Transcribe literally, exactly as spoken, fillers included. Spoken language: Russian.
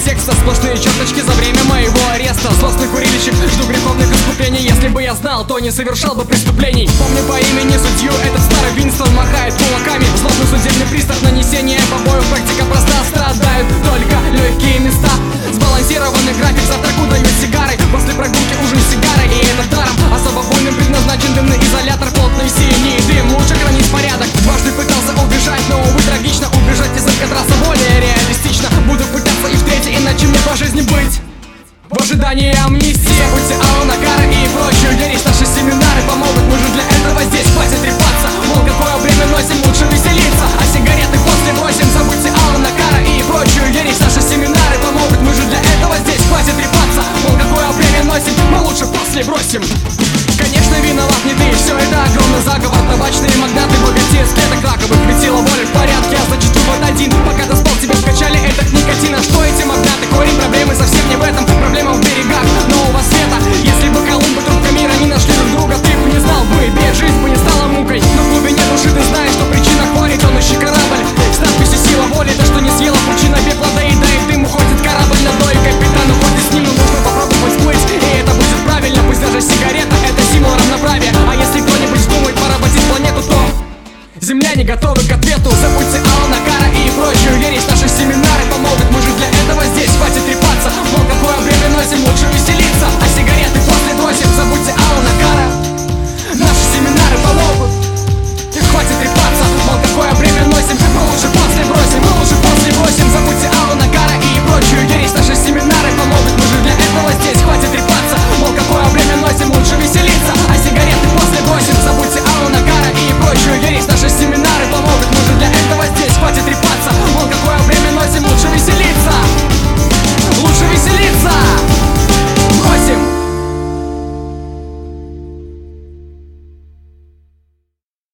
секса, сплошные черточки за время моего ареста. Злостный курильщик, жду греховных искуплений. Если бы я знал, то не совершал бы преступлений. Помню по имени судью, этот старый Винстон махает кулаками. Злостный судебный пристав, нанесение побоев, практика проста. Страдают только легкие места. Сбалансированный график, завтрак удают сигары. После прогулки ужин с сигарой, и это даром. Особо буйным предназначен дымный изолятор. Плотный синий дым, лучше хранить порядок. Дважды пытался убежать, но увы трагично. Убежать из Алькатраса более реалистично. Буду пытаться и в третий, иначе мне по жизни быть в ожидании амнистии. Забудьте Алана Кара и прочую ересь. Наши семинары помогут, мы же для этого здесь. Хватит трепаться, мол, какое время носим, лучше веселиться. А сигареты после бросим. Забудьте Алана Кара и прочую ересь. Наши семинары помогут, мы же для этого здесь. Хватит трепаться, мол, какое время носим, мы лучше после бросим.